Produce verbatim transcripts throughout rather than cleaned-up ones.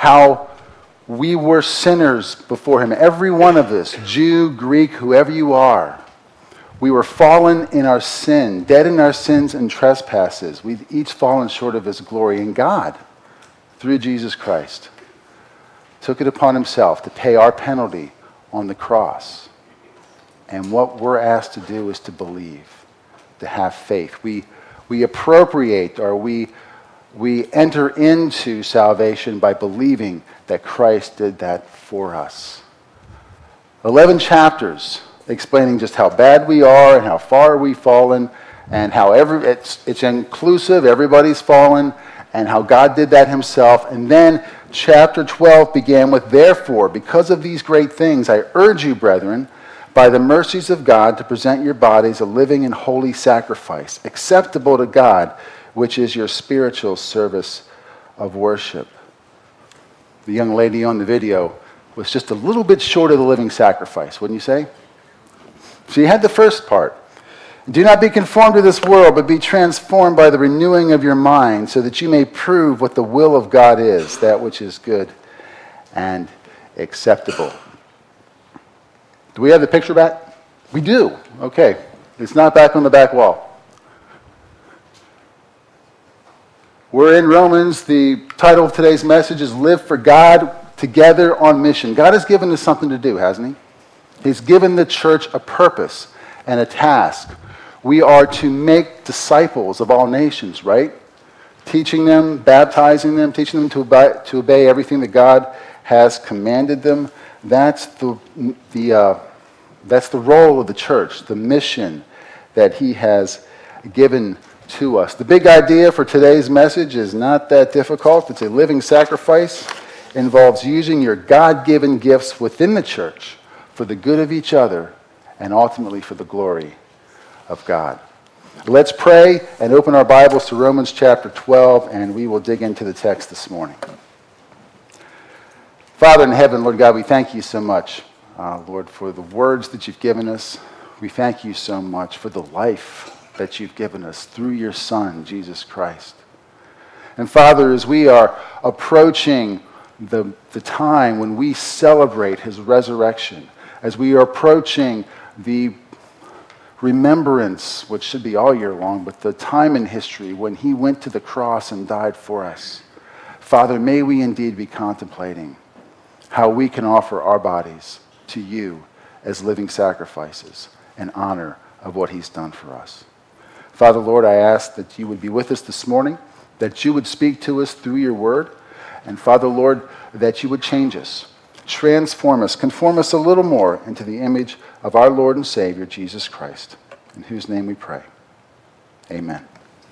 how we were sinners before him. Every one of us, Jew, Greek, whoever you are, we were fallen in our sin, dead in our sins and trespasses. We've each fallen short of his glory. And God, through Jesus Christ, took it upon himself to pay our penalty on the cross. And what we're asked to do is to believe, to have faith. We we appropriate, or we we enter into salvation by believing that Christ did that for us. Eleven chapters explaining just how bad we are and how far we've fallen, and how every it's it's inclusive, everybody's fallen, and how God did that himself. And then chapter twelve began with, therefore, because of these great things, I urge you, brethren, by the mercies of God, to present your bodies a living and holy sacrifice, acceptable to God, which is your spiritual service of worship. The young lady on the video was just a little bit short of the living sacrifice, wouldn't you say? So you had the first part. Do not be conformed to this world, but be transformed by the renewing of your mind, so that you may prove what the will of God is, that which is good and acceptable. Do we have the picture back? We do. Okay. It's not back on the back wall. We're in Romans. The title of today's message is Live for God Together on Mission. God has given us something to do, hasn't he? He's given the church a purpose and a task. We are to make disciples of all nations, right? Teaching them, baptizing them, teaching them to obey, to obey everything that God has commanded them. That's the the uh, that's the role of the church, the mission that he has given to us. The big idea for today's message is not that difficult. It's a living sacrifice. It involves using your God-given gifts within the church for the good of each other and ultimately for the glory of God. Let's pray and open our Bibles to Romans chapter twelve, and we will dig into the text this morning. Father in heaven, Lord God, we thank you so much, uh, Lord, for the words that you've given us. We thank you so much for the life that you've given us through your Son, Jesus Christ. And Father, as we are approaching the, the time when we celebrate his resurrection, as we are approaching the remembrance, which should be all year long, but the time in history when he went to the cross and died for us, Father, may we indeed be contemplating how we can offer our bodies to you as living sacrifices in honor of what he's done for us. Father, Lord, I ask that you would be with us this morning, that you would speak to us through your word, and Father, Lord, that you would change us, transform us, conform us a little more into the image of our Lord and Savior, Jesus Christ, in whose name we pray. Amen.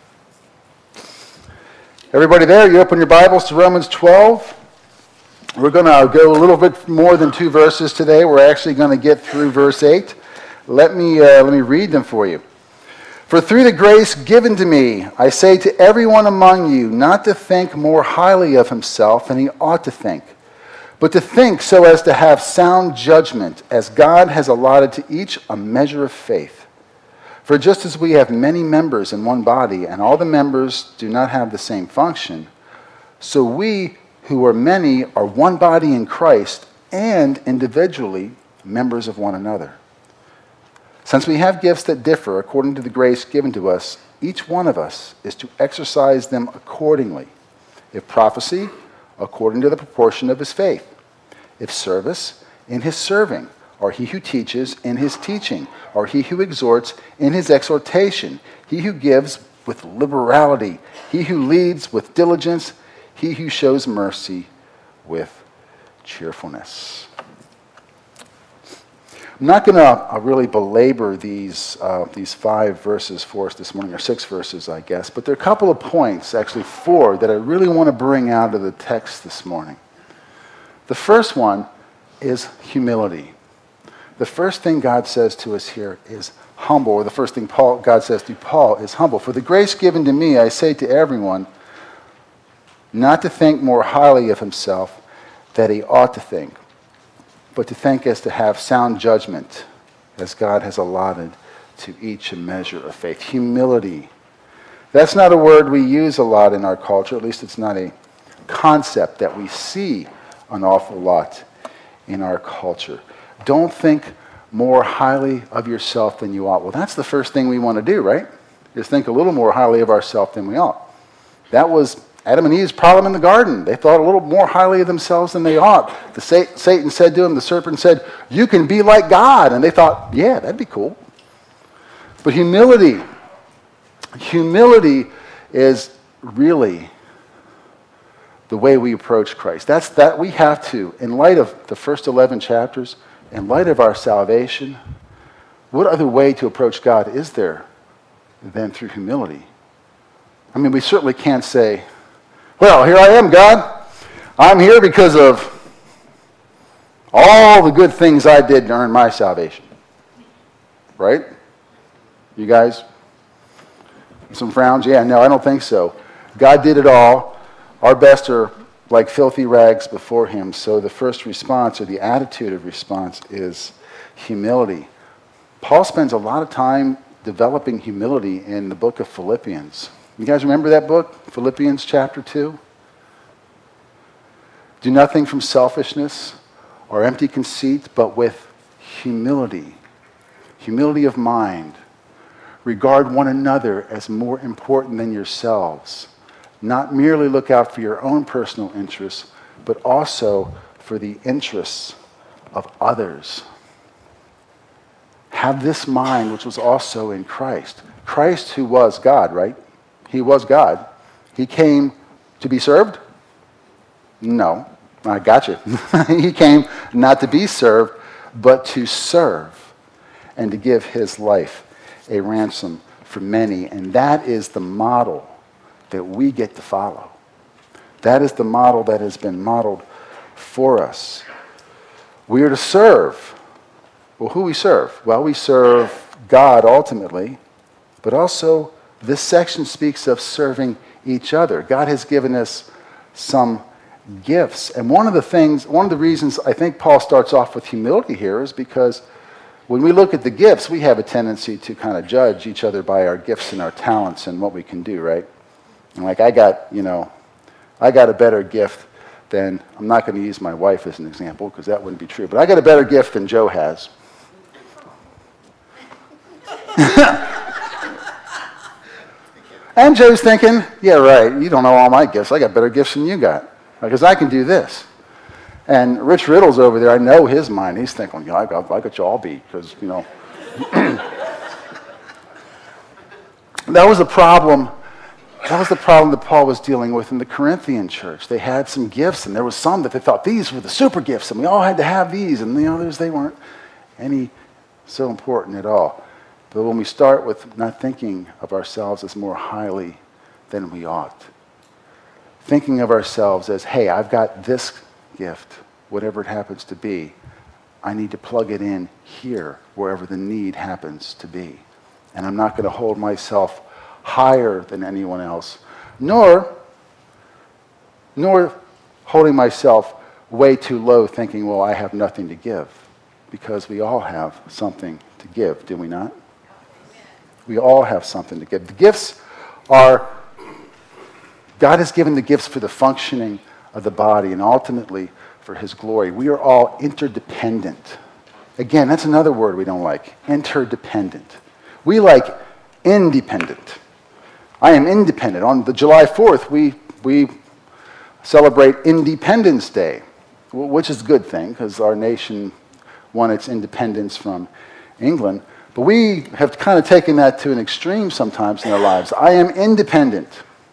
Everybody there, you open your Bibles to Romans twelve. We're going to go a little bit more than two verses today. We're actually going to get through verse eight. Let me, uh, let me read them for you. For through the grace given to me, I say to everyone among you not to think more highly of himself than he ought to think, but to think so as to have sound judgment, as God has allotted to each a measure of faith. For just as we have many members in one body, and all the members do not have the same function, so we who are many are one body in Christ, and individually members of one another. Since we have gifts that differ according to the grace given to us, each one of us is to exercise them accordingly. If prophecy, according to the proportion of his faith. If service, in his serving. Or he who teaches, in his teaching. Or he who exhorts, in his exhortation. He who gives, with liberality. He who leads, with diligence. He who shows mercy, with cheerfulness. I'm not going to uh, really belabor these uh, these five verses for us this morning, or six verses, I guess, but there are a couple of points, actually four, that I really want to bring out of the text this morning. The first one is humility. The first thing God says to us here is humble, or the first thing Paul, God says to Paul is humble. For the grace given to me, I say to everyone, not to think more highly of himself than he ought to think, but to think as to have sound judgment, as God has allotted to each a measure of faith. Humility. That's not a word we use a lot in our culture, at least it's not a concept that we see an awful lot in our culture. Don't think more highly of yourself than you ought. Well, that's the first thing we want to do, right? Is think a little more highly of ourselves than we ought. That was Adam and Eve's problem in the garden. They thought a little more highly of themselves than they ought. The Satan said to him, the serpent said, you can be like God. And they thought, yeah, that'd be cool. But humility, humility is really the way we approach Christ. That's that we have to, in light of the first eleven chapters, in light of our salvation, what other way to approach God is there than through humility? I mean, we certainly can't say, well, here I am, God. I'm here because of all the good things I did to earn my salvation. Right? You guys? Some frowns? Yeah, no, I don't think so. God did it all. Our best are like filthy rags before him. So the first response, or the attitude of response, is humility. Paul spends a lot of time developing humility in the book of Philippians. You guys remember that book? Philippians chapter two? Do nothing from selfishness or empty conceit, but with humility. Humility of mind. Regard one another as more important than yourselves. Not merely look out for your own personal interests, but also for the interests of others. Have this mind which was also in Christ. Christ, who was God, right? He was God. He came to be served? No. I got you. He came not to be served, but to serve and to give his life a ransom for many. And that is the model that we get to follow. That is the model that has been modeled for us. We are to serve. Well, who we serve? Well, we serve God ultimately, but also this section speaks of serving each other. God has given us some gifts. And one of the things, one of the reasons I think Paul starts off with humility here is because when we look at the gifts, we have a tendency to kind of judge each other by our gifts and our talents and what we can do, right? And like I got, you know, I got a better gift than, I'm not going to use my wife as an example because that wouldn't be true, but I got a better gift than Joe has. And Joe's thinking, yeah, right, you don't know all my gifts. I got better gifts than you got because I can do this. And Rich Riddle's over there. I know his mind. He's thinking, yeah, I got, I got you all beat because, you know. That was a problem. That was the problem that Paul was dealing with in the Corinthian church. They had some gifts, and there was some that they thought these were the super gifts, and we all had to have these, and the others, they weren't any so important at all. But when we start with not thinking of ourselves as more highly than we ought, thinking of ourselves as, hey, I've got this gift, whatever it happens to be, I need to plug it in here, wherever the need happens to be. And I'm not going to hold myself higher than anyone else, nor, nor holding myself way too low thinking, well, I have nothing to give. Because we all have something to give, do we not? We all have something to give. The gifts are, God has given the gifts for the functioning of the body and ultimately for his glory. We are all interdependent. Again, that's another word we don't like, interdependent. We like independent. I am independent. On the July fourth, we, we celebrate Independence Day, which is a good thing because our nation won its independence from England. But we have kind of taken that to an extreme sometimes in our lives. I am independent.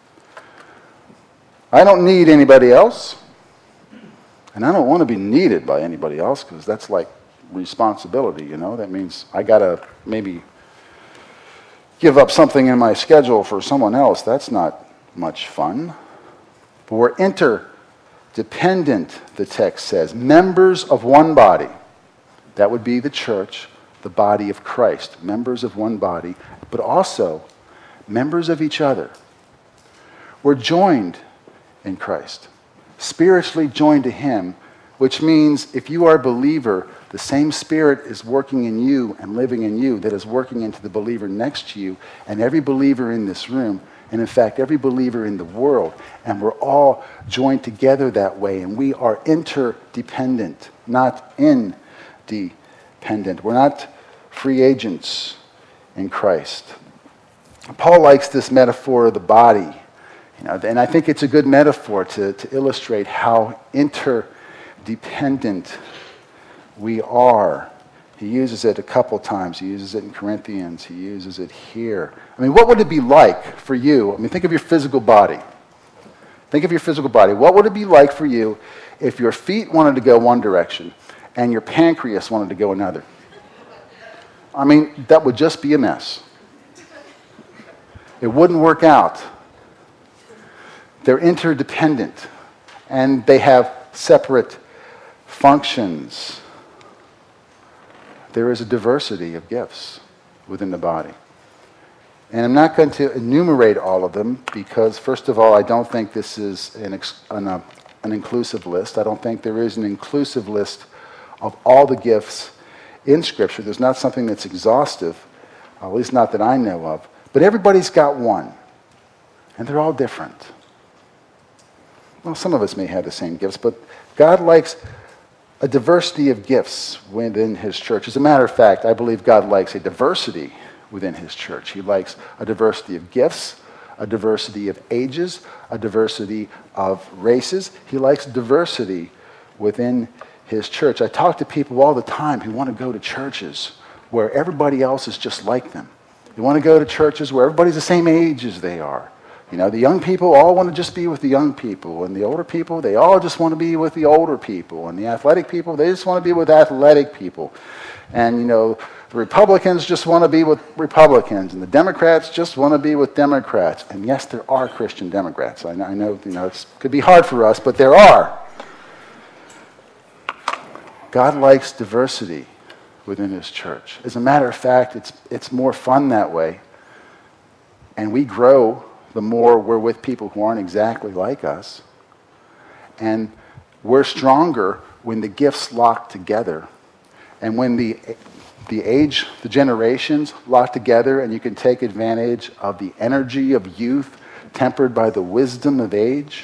I don't need anybody else. And I don't want to be needed by anybody else because that's like responsibility, you know. That means I got to maybe give up something in my schedule for someone else. That's not much fun. But we're interdependent, the text says. Members of one body. That would be the church, the body of Christ. Members of one body, but also members of each other. We're joined in Christ. Spiritually joined to him, which means if you are a believer, the same Spirit is working in you and living in you that is working into the believer next to you, and every believer in this room and in fact, every believer in the world. And we're all joined together that way, and we are interdependent, not independent. We're not free agents in Christ. Paul likes this metaphor of the body, you know, and I think it's a good metaphor to, to illustrate how interdependent we are. He uses it a couple times. He uses it in Corinthians. He uses it here. I mean, what would it be like for you? I mean, think of your physical body. Think of your physical body. What would it be like for you if your feet wanted to go one direction and your pancreas wanted to go another? I mean, that would just be a mess. It wouldn't work out. They're interdependent, and they have separate functions. There is a diversity of gifts within the body. And I'm not going to enumerate all of them because, first of all, I don't think this is an, ex- an, uh, an inclusive list. I don't think there is an inclusive list of all the gifts in Scripture. There's not something that's exhaustive, at least not that I know of. But everybody's got one, and they're all different. Well, some of us may have the same gifts, but God likes a diversity of gifts within his church. As a matter of fact, I believe God likes a diversity within his church. He likes a diversity of gifts, a diversity of ages, a diversity of races. He likes diversity within his church. I talk to people all the time who want to go to churches where everybody else is just like them. They want to go to churches where everybody's the same age as they are. You know, the young people all want to just be with the young people, and the older people, they all just want to be with the older people, and the athletic people, they just want to be with athletic people. And, you know, the Republicans just want to be with Republicans, and the Democrats just want to be with Democrats. And yes, there are Christian Democrats. I know, I know you know, it could be hard for us, but there are. God likes diversity within his church. As a matter of fact, it's it's more fun that way. And we grow the more we're with people who aren't exactly like us. And we're stronger when the gifts lock together. And when the the age, the generations lock together, and you can take advantage of the energy of youth tempered by the wisdom of age.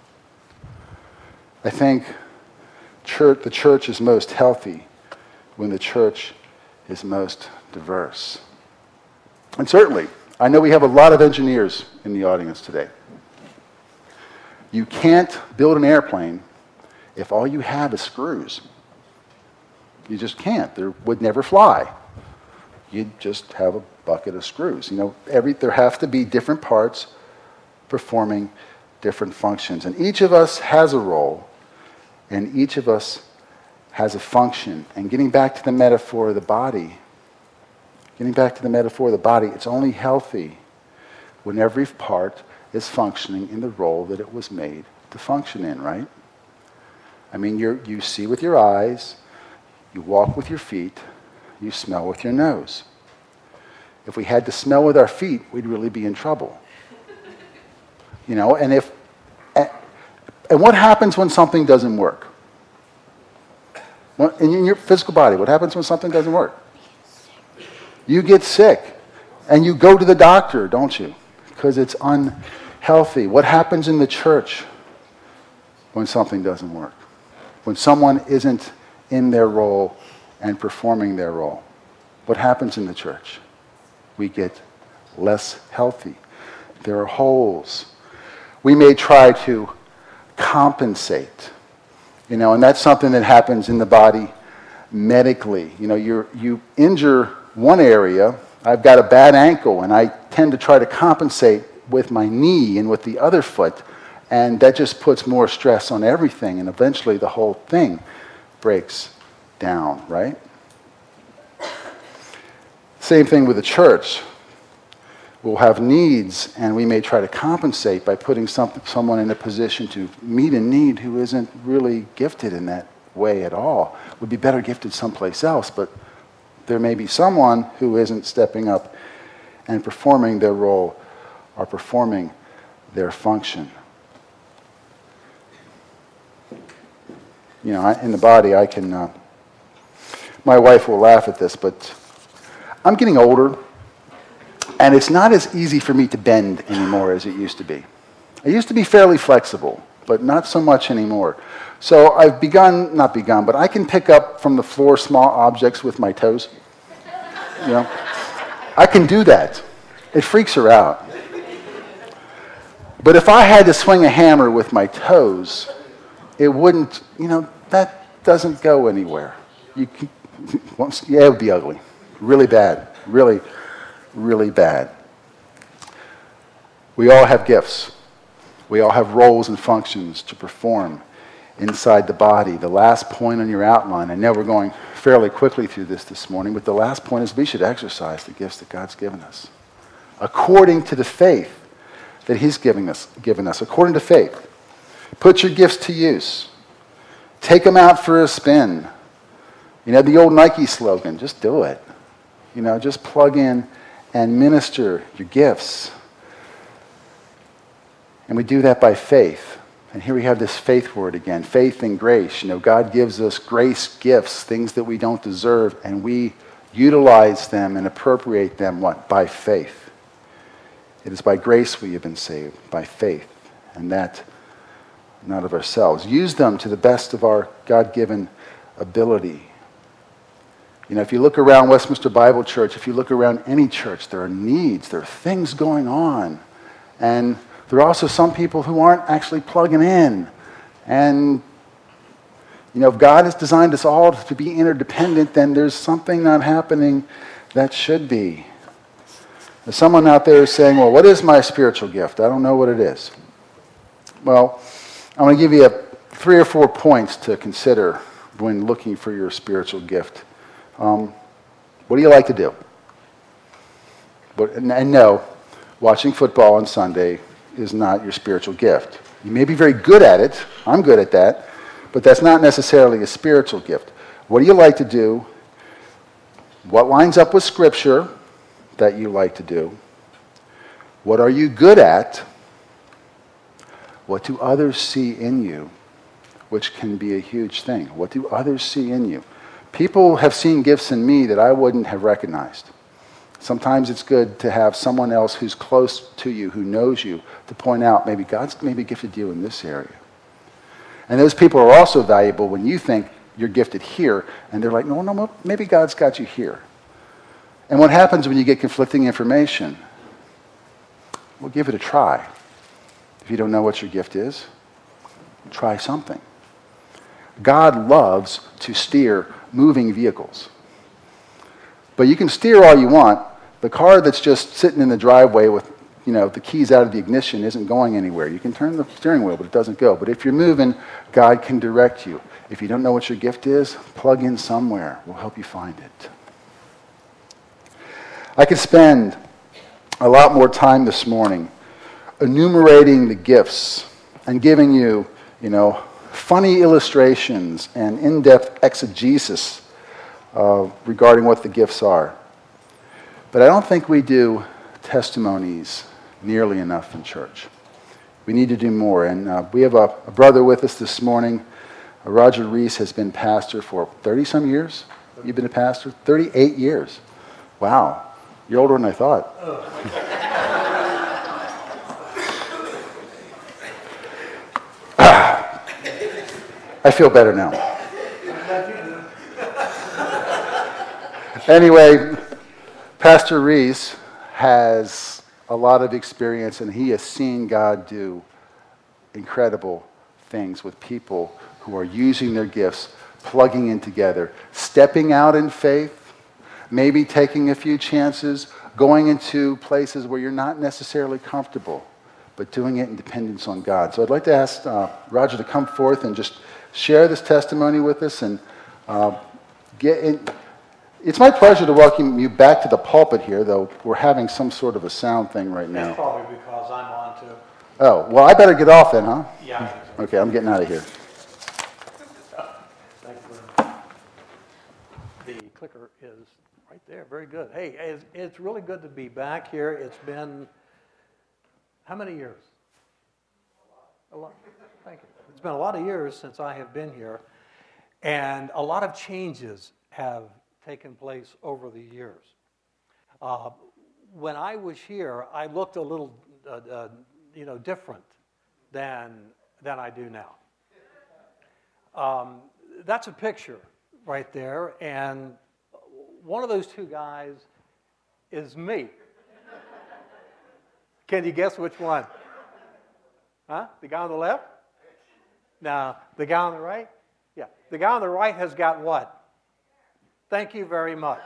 I think church, the church is most healthy when the church is most diverse. And certainly, I know we have a lot of engineers in the audience today. You can't build an airplane if all you have is screws. You just can't. They would never fly. You'd just have a bucket of screws. You know, every there have to be different parts performing different functions. And each of us has a role, and each of us has a function. And getting back to the metaphor of the body, Getting back to the metaphor of the body, it's only healthy when every part is functioning in the role that it was made to function in, right? I mean, you you see with your eyes, you walk with your feet, you smell with your nose. If we had to smell with our feet, we'd really be in trouble. You know, and if and what happens when something doesn't work? In your physical body, what happens when something doesn't work? You get sick, and you go to the doctor, don't you? Because it's unhealthy. What happens in the church when something doesn't work? When someone isn't in their role and performing their role? What happens in the church? We get less healthy. There are holes. We may try to compensate, you know, and that's something that happens in the body medically. You know, you you injure one area. I've got a bad ankle, and I tend to try to compensate with my knee and with the other foot, and that just puts more stress on everything, and eventually the whole thing breaks down, right? Same thing with the church. We'll have needs, and we may try to compensate by putting some, someone in a position to meet a need who isn't really gifted in that way at all. Would be better gifted someplace else, but there may be someone who isn't stepping up and performing their role or performing their function. You know, I, in the body, I can... Uh, my wife will laugh at this, but I'm getting older, And it's not as easy for me to bend anymore as it used to be. I used to be fairly flexible, but not so much anymore. So I've begun, not begun, but I can pick up from the floor small objects with my toes. You know, I can do that. It freaks her out. But if I had to swing a hammer with my toes, it wouldn't, you know, that doesn't go anywhere. You can, yeah, it would be ugly. Really bad. Really, really bad. We all have gifts. We all have roles and functions to perform inside the body. The last point on your outline, I know we're going fairly quickly through this this morning, but the last point is we should exercise the gifts that God's given us according to the faith that he's giving us, given us, according to faith. Put your gifts to use. Take them out for a spin. You know, the old Nike slogan, just do it. You know, just plug in and minister your gifts. And we do that by faith. And here we have this faith word again, faith and grace. You know, God gives us grace gifts, things that we don't deserve, and we utilize them and appropriate them, what? By faith. It is by grace we have been saved, by faith, and that not of ourselves. Use them to the best of our God-given ability. You know, if you look around Westminster Bible Church, if you look around any church, there are needs, there are things going on. And there are also some people who aren't actually plugging in. And, you know, if God has designed us all to be interdependent, then there's something not happening that should be. There's someone out there saying, well, what is my spiritual gift? I don't know what it is. Well, I'm going to give you a, three or four points to consider when looking for your spiritual gift. Um, what do you like to do? But, and, and no, watching football on Sunday is not your spiritual gift. You may be very good at it. I'm good at that. But that's not necessarily a spiritual gift. What do you like to do? What lines up with Scripture that you like to do? What are you good at? What do others see in you? Which can be a huge thing. What do others see in you? People have seen gifts in me that I wouldn't have recognized. Sometimes it's good to have someone else who's close to you, who knows you, to point out, maybe God's maybe gifted you in this area. And those people are also valuable when you think you're gifted here, and they're like, no, no, maybe God's got you here. And what happens when you get conflicting information? Well, give it a try. If you don't know what your gift is, try something. God loves to steer moving vehicles. But you can steer all you want. The car that's just sitting in the driveway with, you know, the keys out of the ignition isn't going anywhere. You can turn the steering wheel, but it doesn't go. But if you're moving, God can direct you. If you don't know what your gift is, plug in somewhere. We'll help you find it. I could spend a lot more time this morning enumerating the gifts and giving you, you know, funny illustrations and in-depth exegesis uh, regarding what the gifts are. But I don't think we do testimonies nearly enough in church. We need to do more. And uh, we have a, a brother with us this morning. Uh, Roger Reese has been pastor for thirty-some years. You've been a pastor? thirty-eight years. Wow. You're older than I thought. I feel better now. Anyway, Pastor Reese has a lot of experience, and he has seen God do incredible things with people who are using their gifts, plugging in together, stepping out in faith, maybe taking a few chances, going into places where you're not necessarily comfortable, but doing it in dependence on God. So I'd like to ask uh, Roger to come forth and just share this testimony with us. And uh, get in. It's my pleasure to welcome you back to the pulpit here, though we're having some sort of a sound thing right now. That's probably because I'm on too. Oh, well, I better get off then, huh? Yeah. Okay, I'm getting out of here. Thank you. The clicker is right there. Very good. Hey, it's, it's really good to be back here. It's been how many years? A lot. Thank you. It's been a lot of years since I have been here, and a lot of changes have taken place over the years. Uh, when I was here, I looked a little, uh, uh, you know, different than than I do now. Um, that's a picture right there, and one of those two guys is me. Can you guess which one? Huh? The guy on the left? No, the guy on the right? Yeah, the guy on the right has got what? Thank you very much.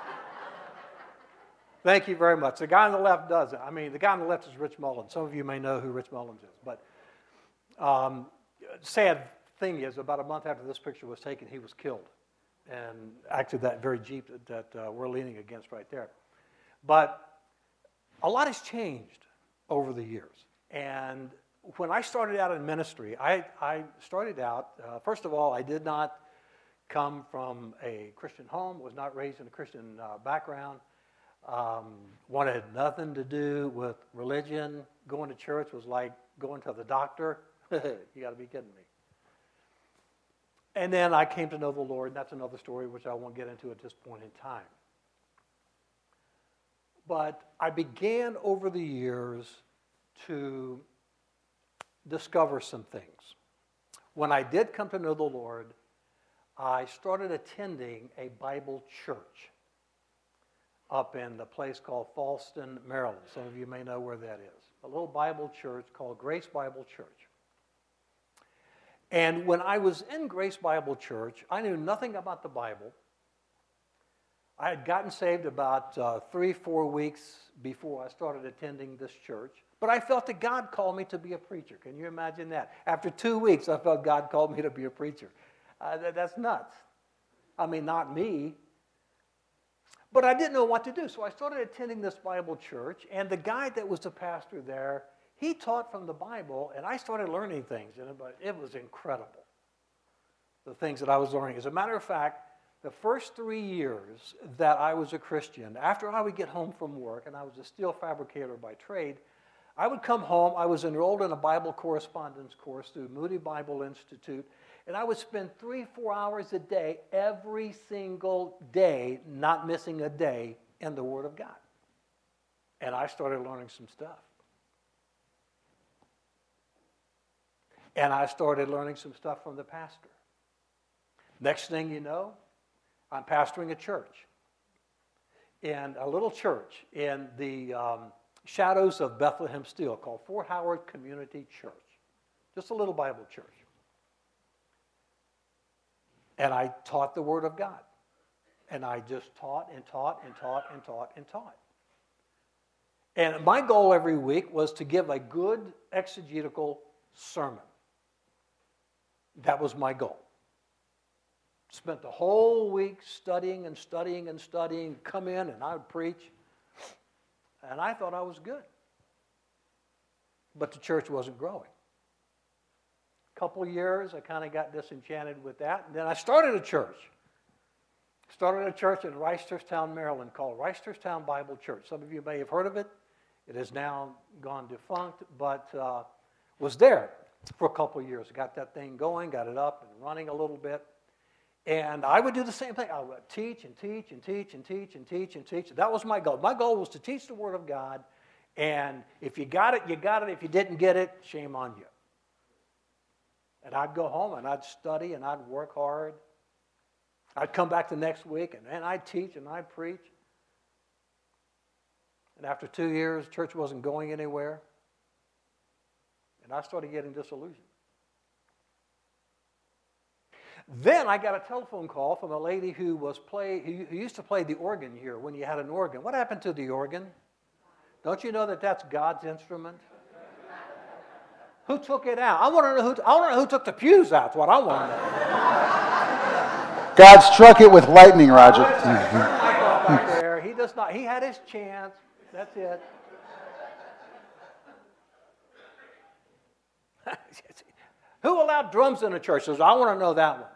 Thank you very much. The guy on the left doesn't. I mean, the guy on the left is Rich Mullins. Some of you may know who Rich Mullins is. But um, sad thing is, about a month after this picture was taken, he was killed. And actually that very Jeep that, that uh, we're leaning against right there. But a lot has changed over the years. And when I started out in ministry, I, I started out, uh, first of all, I did not come from a Christian home, was not raised in a Christian uh, background. Um, wanted nothing to do with religion. Going to church was like going to the doctor. You got to be kidding me. And then I came to know the Lord, and that's another story which I won't get into at this point in time. But I began over the years to discover some things. When I did come to know the Lord, I started attending a Bible church up in the place called Fallston, Maryland. Some of you may know where that is. A little Bible church called Grace Bible Church. And when I was in Grace Bible Church, I knew nothing about the Bible. I had gotten saved about uh, three, four weeks before I started attending this church. But I felt that God called me to be a preacher. Can you imagine that? After two weeks, I felt God called me to be a preacher. Uh, that, that's nuts. I mean, not me. But I didn't know what to do, so I started attending this Bible church, and the guy that was the pastor there, he taught from the Bible, and I started learning things, and it was incredible, the things that I was learning. As a matter of fact, the first three years that I was a Christian, after I would get home from work, and I was a steel fabricator by trade, I would come home. I was enrolled in a Bible correspondence course through Moody Bible Institute, and I would spend three, four hours a day, every single day, not missing a day, in the Word of God. And I started learning some stuff. And I started learning some stuff from the pastor. Next thing you know, I'm pastoring a church. In a little church in the um, shadows of Bethlehem Steel called Fort Howard Community Church. Just a little Bible church. And I taught the Word of God. And I just taught and taught and taught and taught and taught. And my goal every week was to give a good exegetical sermon. That was my goal. Spent the whole week studying and studying and studying, come in and I would preach. And I thought I was good. But the church wasn't growing. A couple of years, I kind of got disenchanted with that. And then I started a church. Started a church in Reisterstown, Maryland called Reisterstown Bible Church. Some of you may have heard of it. It has now gone defunct, but uh, was there for a couple of years. Got that thing going, got it up and running a little bit. And I would do the same thing. I would teach and teach and teach and teach and teach and teach. That was my goal. My goal was to teach the Word of God. And if you got it, you got it. If you didn't get it, shame on you. And I'd go home and I'd study and I'd work hard. I'd come back the next week and then I'd teach and I'd preach. And after two years, church wasn't going anywhere. And I started getting disillusioned. Then I got a telephone call from a lady who was play who used to play the organ here when you had an organ. What happened to the organ? Don't you know that that's God's instrument? Who took it out? I want to know who. I want to know who took the pews out. That's what I want to know. God struck it with lightning, Roger. Right there. He does not. He had his chance. That's it. Who allowed drums in a church? Says, I want to know that one.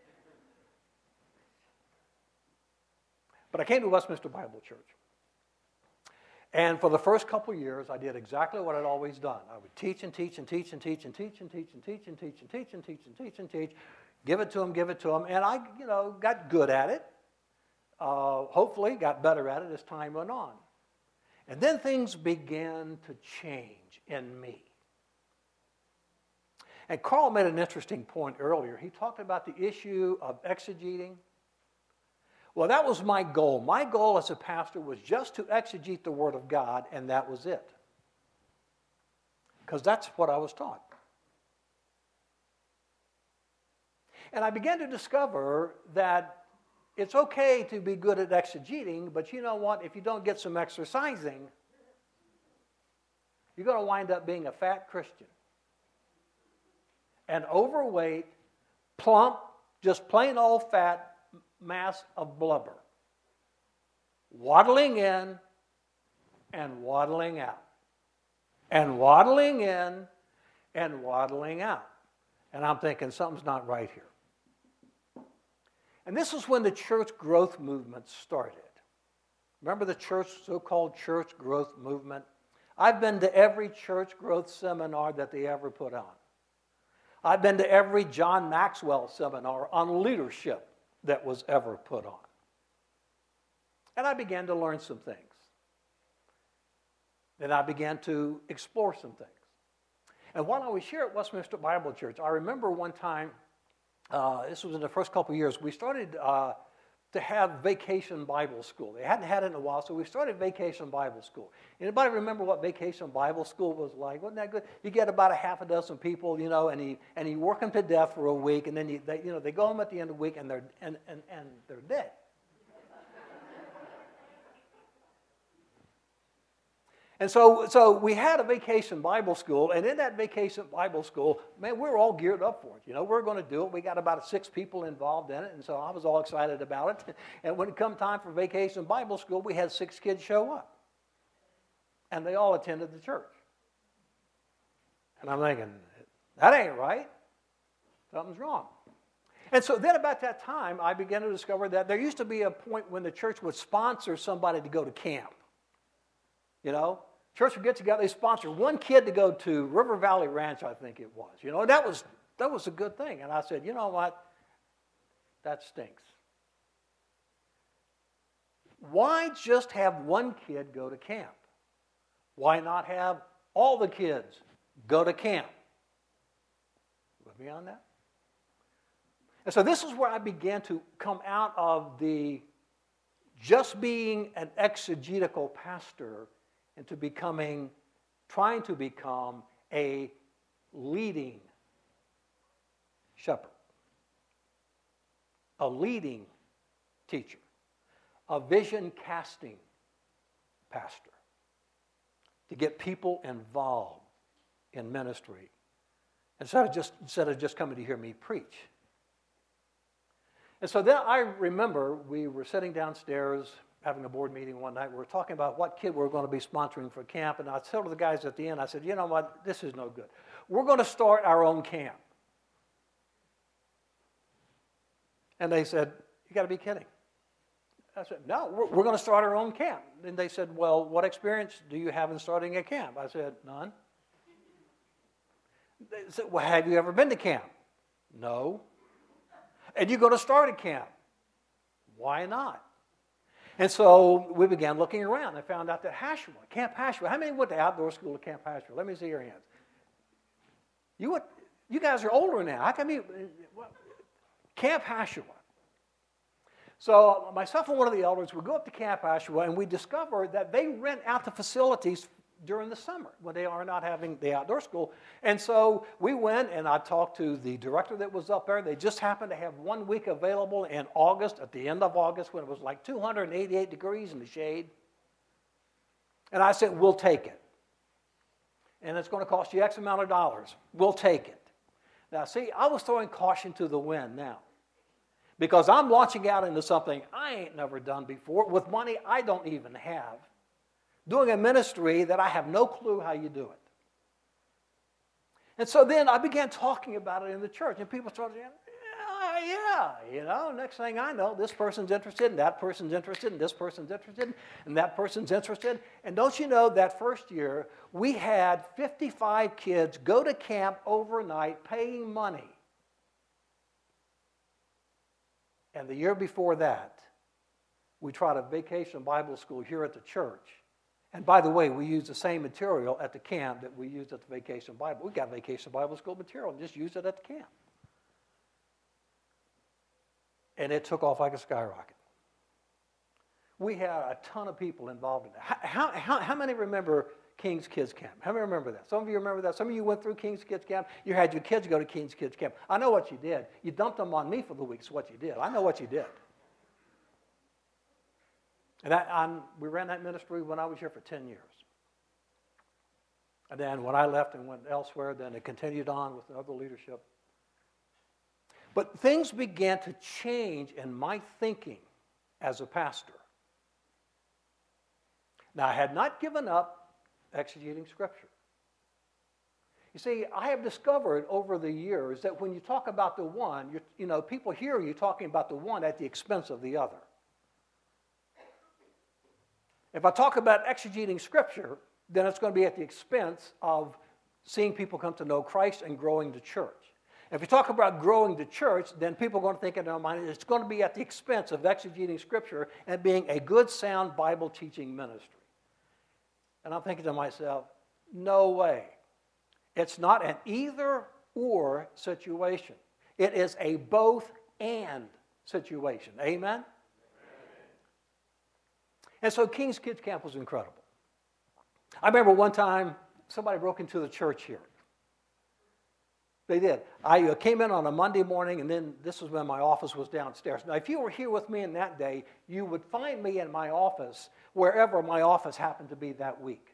But I came to Westminster Bible Church. And for the first couple of years, I did exactly what I'd always done. I would teach and teach and teach and teach and teach and teach and teach and teach and teach and teach and teach and teach. Give it to them, give it to them. And I, you know, got good at it. Uh, hopefully got better at it as time went on. And then things began to change in me. And Carl made an interesting point earlier. He talked about the issue of exegeting. Well, that was my goal. My goal as a pastor was just to exegete the Word of God, and that was it. Because that's what I was taught. And I began to discover that it's okay to be good at exegeting, but you know what? If you don't get some exercising, you're going to wind up being a fat Christian. An overweight, plump, just plain old fat mass of blubber. Waddling in and waddling out. And waddling in and waddling out. And I'm thinking something's not right here. And this is when the church growth movement started. Remember the church, so-called church growth movement? I've been to every church growth seminar that they ever put on. I've been to every John Maxwell seminar on leadership that was ever put on. And I began to learn some things. Then I began to explore some things. And while I was here at Westminster Bible Church, I remember one time, uh, this was in the first couple of years, we started uh, to have vacation Bible school. They hadn't had it in a while, so we started vacation Bible school. Anybody remember what vacation Bible school was like? Wasn't that good? You get about a half a dozen people, you know, and you and you work them to death for a week, and then you they, you know they go home at the end of the week and they're and and, and they're dead. And so, so we had a vacation Bible school, and in that vacation Bible school, man, we were all geared up for it. You know, we we're going to do it. We got about six people involved in it, and so I was all excited about it. And when it come time for vacation Bible school, we had six kids show up, and they all attended the church. And I'm thinking, that ain't right. Something's wrong. And so then about that time, I began to discover that there used to be a point when the church would sponsor somebody to go to camp. You know, church would get together, they sponsor one kid to go to River Valley Ranch, I think it was. You know, that was that was a good thing. And I said, you know what? That stinks. Why just have one kid go to camp? Why not have all the kids go to camp? With me on that? And so this is where I began to come out of the just being an exegetical pastor into becoming, trying to become a leading shepherd, a leading teacher, a vision casting pastor, to get people involved in ministry instead of just, instead of just coming to hear me preach. And so then I remember we were sitting downstairs having a board meeting one night. We were talking about what kid we were going to be sponsoring for camp. And I told the guys at the end, I said, you know what, this is no good. We're going to start our own camp. And they said, you got to be kidding. I said, no, we're, we're going to start our own camp. And they said, well, what experience do you have in starting a camp? I said, none. They said, well, have you ever been to camp? No. And you're going to start a camp? Why not? And so we began looking around. I found out that Hashua, Camp Hashua, how many went to outdoor school at Camp Hashua? Let me see your hands. You went, you guys are older now. How come you, what? Camp Hashua. So myself and one of the elders would go up to Camp Hashua, and we discovered that they rent out the facilities during the summer when they are not having the outdoor school. And so we went, and I talked to the director that was up there. They just happened to have one week available in August, at the end of August, when it was like two hundred eighty-eight degrees in the shade. And I said, we'll take it. And it's going to cost you X amount of dollars. We'll take it. Now, see, I was throwing caution to the wind now, because I'm launching out into something I ain't never done before with money I don't even have, doing a ministry that I have no clue how you do it. And so then I began talking about it in the church, and people started saying, yeah, yeah, you know, next thing I know, this person's interested, and that person's interested, and this person's interested, and that person's interested. And don't you know, that first year, we had fifty-five kids go to camp overnight paying money. And the year before that, we tried a vacation Bible school here at the church, And by the way, we use the same material at the camp that we used at the Vacation Bible. We got Vacation Bible School material and just used it at the camp. And it took off like a skyrocket. We had a ton of people involved in it. How, how, how many remember King's Kids Camp? How many remember that? Some of you remember that. Some of you went through King's Kids Camp. You had your kids go to King's Kids Camp. I know what you did. You dumped them on me for the week is what you did. I know what you did. And I, I'm, we ran that ministry when I was here for ten years. And then when I left and went elsewhere, then it continued on with other leadership. But things began to change in my thinking as a pastor. Now, I had not given up exegeting Scripture. You see, I have discovered over the years that when you talk about the one, you you know, people hear you talking about the one at the expense of the other. If I talk about exegeting Scripture, then it's going to be at the expense of seeing people come to know Christ and growing the church. If you talk about growing the church, then people are going to think in their mind it's going to be at the expense of exegeting Scripture and being a good, sound Bible teaching ministry. And I'm thinking to myself, no way. It's not an either-or situation. It is a both-and situation. Amen? And so King's Kids Camp was incredible. I remember one time somebody broke into the church here. They did. I uh, came in on a Monday morning, and then this was when my office was downstairs. Now, if you were here with me in that day, you would find me in my office wherever my office happened to be that week.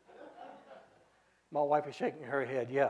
My wife is shaking her head, yeah.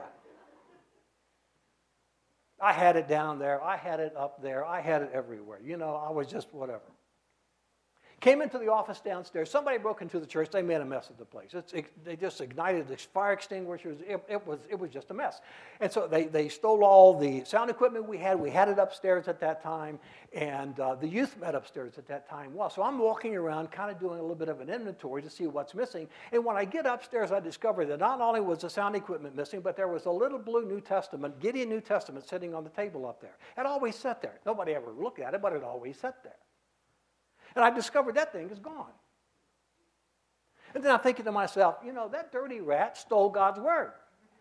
I had it down there. I had it up there. I had it everywhere. You know, I was just whatever. Came into the office downstairs. Somebody broke into the church. They made a mess of the place. It's, it, they just ignited the fire extinguishers. It, it, was, it was just a mess. And so they, they stole all the sound equipment we had. We had it upstairs at that time. And uh, the youth met upstairs at that time. Well, so I'm walking around kind of doing a little bit of an inventory to see what's missing. And when I get upstairs, I discover that not only was the sound equipment missing, but there was a little blue New Testament, Gideon New Testament, sitting on the table up there. It always sat there. Nobody ever looked at it, but it always sat there. And I discovered that thing is gone. And then I'm thinking to myself, you know, that dirty rat stole God's word.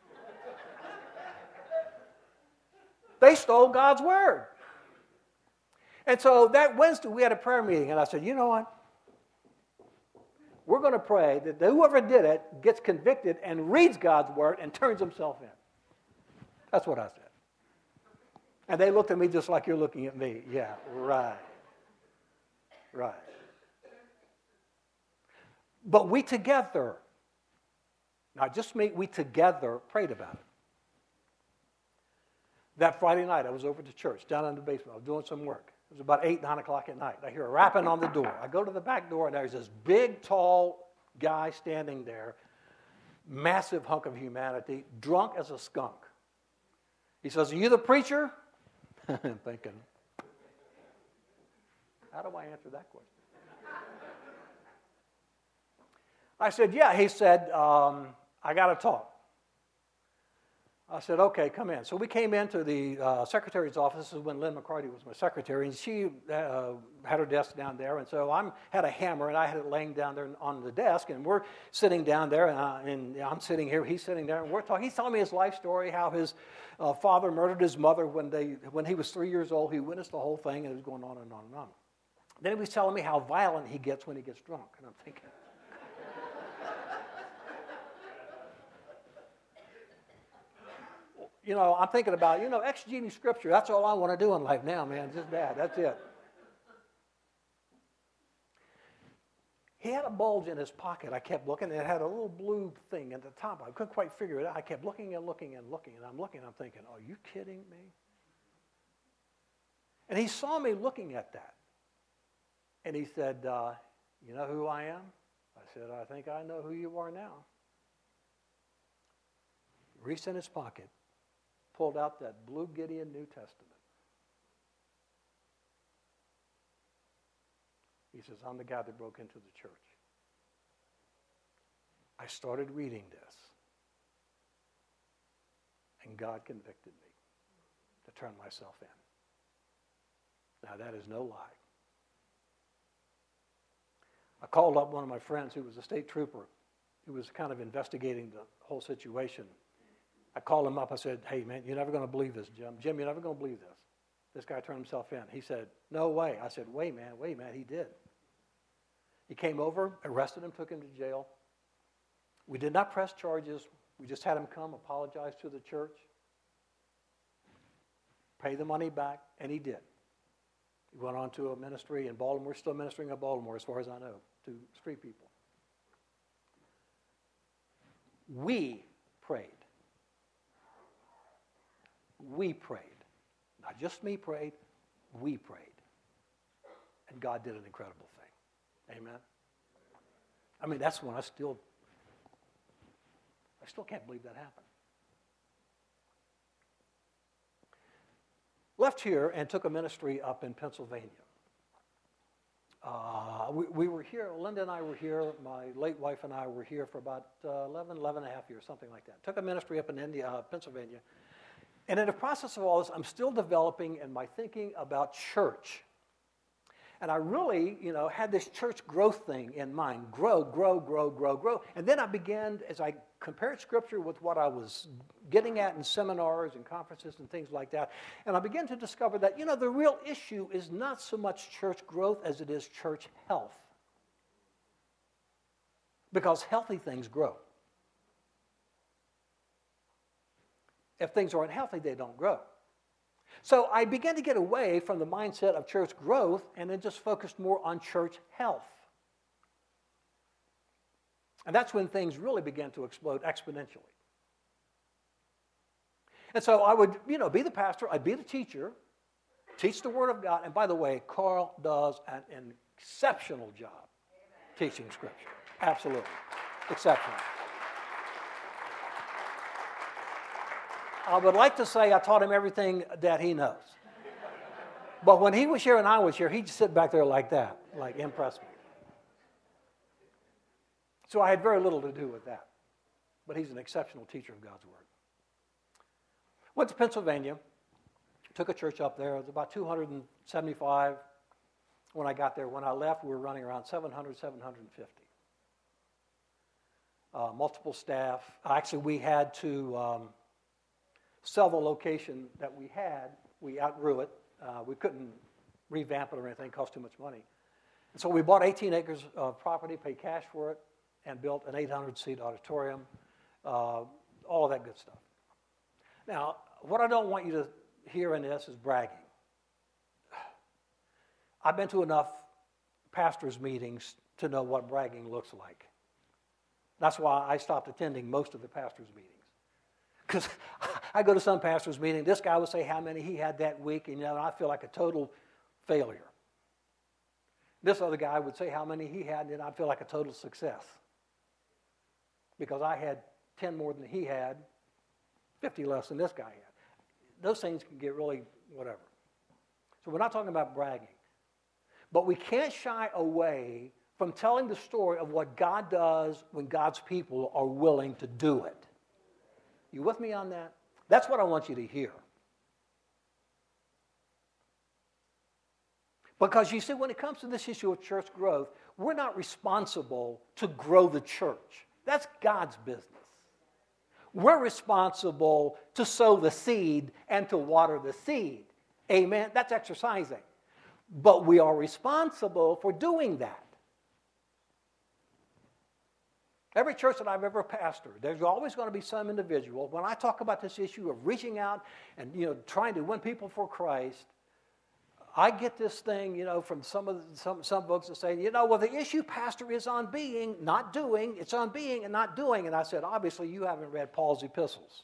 They stole God's word. And so that Wednesday we had a prayer meeting, and I said, you know what? We're going to pray that whoever did it gets convicted and reads God's word and turns himself in. That's what I said. And they looked at me just like you're looking at me. Yeah, right. Right. But we together, not just me, we together prayed about it. That Friday night, I was over to church, down in the basement. I was doing some work. It was about eight, nine o'clock at night. I hear a rapping on the door. I go to the back door, and there's this big, tall guy standing there, massive hunk of humanity, drunk as a skunk. He says, are you the preacher? I'm thinking, how do I answer that question? I said, yeah. He said, um, I got to talk. I said, okay, come in. So we came into the uh, secretary's office. This is when Lynn McCarty was my secretary, and she uh, had her desk down there. And so I had a hammer, and I had it laying down there on the desk, and we're sitting down there, and, I, and I'm sitting here, he's sitting there, and we're talking. He's telling me his life story, how his uh, father murdered his mother when, they, when he was three years old. He witnessed the whole thing, and it was going on and on and on. Then he was telling me how violent he gets when he gets drunk, and I'm thinking, you know, I'm thinking about, you know, exegeting Scripture. That's all I want to do in life now, man. Just that. That's it. He had a bulge in his pocket. I kept looking, and it had a little blue thing at the top. I couldn't quite figure it out. I kept looking and looking and looking, and I'm looking, and I'm thinking, are you kidding me? And he saw me looking at that. And he said, uh, you know who I am? I said, I think I know who you are now. Reached in his pocket, pulled out that blue Gideon New Testament. He says, I'm the guy that broke into the church. I started reading this, and God convicted me to turn myself in. Now, that is no lie. I called up one of my friends who was a state trooper who was kind of investigating the whole situation. I called him up. I said, hey, man, you're never going to believe this, Jim. Jim, you're never going to believe this. This guy turned himself in. He said, no way. I said, wait, man, wait, man, he did. He came over, arrested him, took him to jail. We did not press charges. We just had him come, apologize to the church, pay the money back, and he did. He went on to a ministry in Baltimore. We're still ministering in Baltimore, as far as I know, to street people. We prayed. We prayed. Not just me prayed, we prayed. And God did an incredible thing. Amen? I mean, that's when I still, I still can't believe that happened. Left here and took a ministry up in Pennsylvania. Uh, we, we were here, Linda and I were here, my late wife and I were here for about uh, eleven, eleven and a half years, something like that. Took a ministry up in India, uh, Pennsylvania. And in the process of all this, I'm still developing in my thinking about church. And I really, you know, had this church growth thing in mind. Grow, grow, grow, grow, grow. And then I began, as I compared Scripture with what I was getting at in seminars and conferences and things like that, and I began to discover that, you know, the real issue is not so much church growth as it is church health. Because healthy things grow. If things are unhealthy, they don't grow. So I began to get away from the mindset of church growth and then just focused more on church health. And that's when things really began to explode exponentially. And so I would, you know, be the pastor, I'd be the teacher, teach the Word of God. And by the way, Carl does an, an exceptional job teaching Scripture. Absolutely. Exceptional. I would like to say I taught him everything that he knows. But when he was here and I was here, he'd sit back there like that, like impress me. So I had very little to do with that. But he's an exceptional teacher of God's Word. Went to Pennsylvania, took a church up there. It was about two hundred seventy-five when I got there. When I left, we were running around seven hundred, seven hundred fifty. Uh, multiple staff. Actually, we had to um, sell the location that we had. We outgrew it. Uh, we couldn't revamp it or anything. It cost too much money. And so we bought eighteen acres of property, paid cash for it, and built an eight hundred seat auditorium, uh, all of that good stuff. Now, what I don't want you to hear in this is bragging. I've been to enough pastors' meetings to know what bragging looks like. That's why I stopped attending most of the pastors' meetings. Because I go to some pastor's meeting, this guy would say how many he had that week, and you know, I feel like a total failure. This other guy would say how many he had, and I'd feel like a total success. Because I had ten more than he had, fifty less than this guy had. Those things can get really whatever. So we're not talking about bragging. But we can't shy away from telling the story of what God does when God's people are willing to do it. You with me on that? That's what I want you to hear. Because you see, when it comes to this issue of church growth, we're not responsible to grow the church. That's God's business. We're responsible to sow the seed and to water the seed. Amen? That's exercising. But we are responsible for doing that. Every church that I've ever pastored, there's always going to be some individual. When I talk about this issue of reaching out and, you know, trying to win people for Christ, I get this thing, you know, from some of the, some some folks that say, you know, well, the issue, Pastor, is on being, not doing. It's on being and not doing. And I said, obviously, you haven't read Paul's epistles.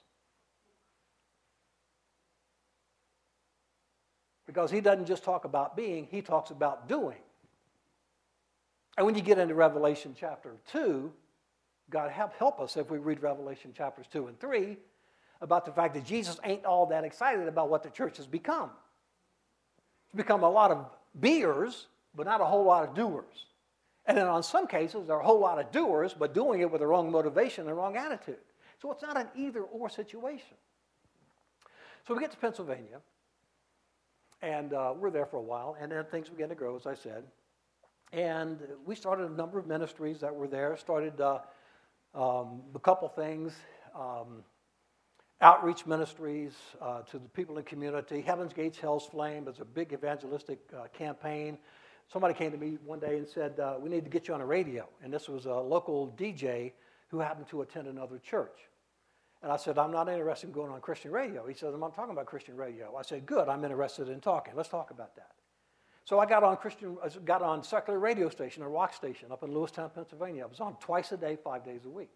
Because he doesn't just talk about being, he talks about doing. And when you get into Revelation chapter two, God help, help us if we read Revelation chapters two and three about the fact that Jesus ain't all that excited about what the church has become. It's become a lot of beers, but not a whole lot of doers. And then on some cases, there are a whole lot of doers, but doing it with the wrong motivation and the wrong attitude. So it's not an either-or situation. So we get to Pennsylvania, and uh, we're there for a while, and then things began to grow, as I said. And we started a number of ministries that were there, started... Uh, Um, a couple things. Um, outreach ministries uh, to the people in the community. Heaven's Gates, Hell's Flame is a big evangelistic uh, campaign. Somebody came to me one day and said, uh, we need to get you on a radio. And this was a local D J who happened to attend another church. And I said, I'm not interested in going on Christian radio. He said, I'm not talking about Christian radio. I said, good, I'm interested in talking. Let's talk about that. So I got on Christian, got on secular radio station, a rock station up in Lewistown, Pennsylvania. I was on twice a day, five days a week.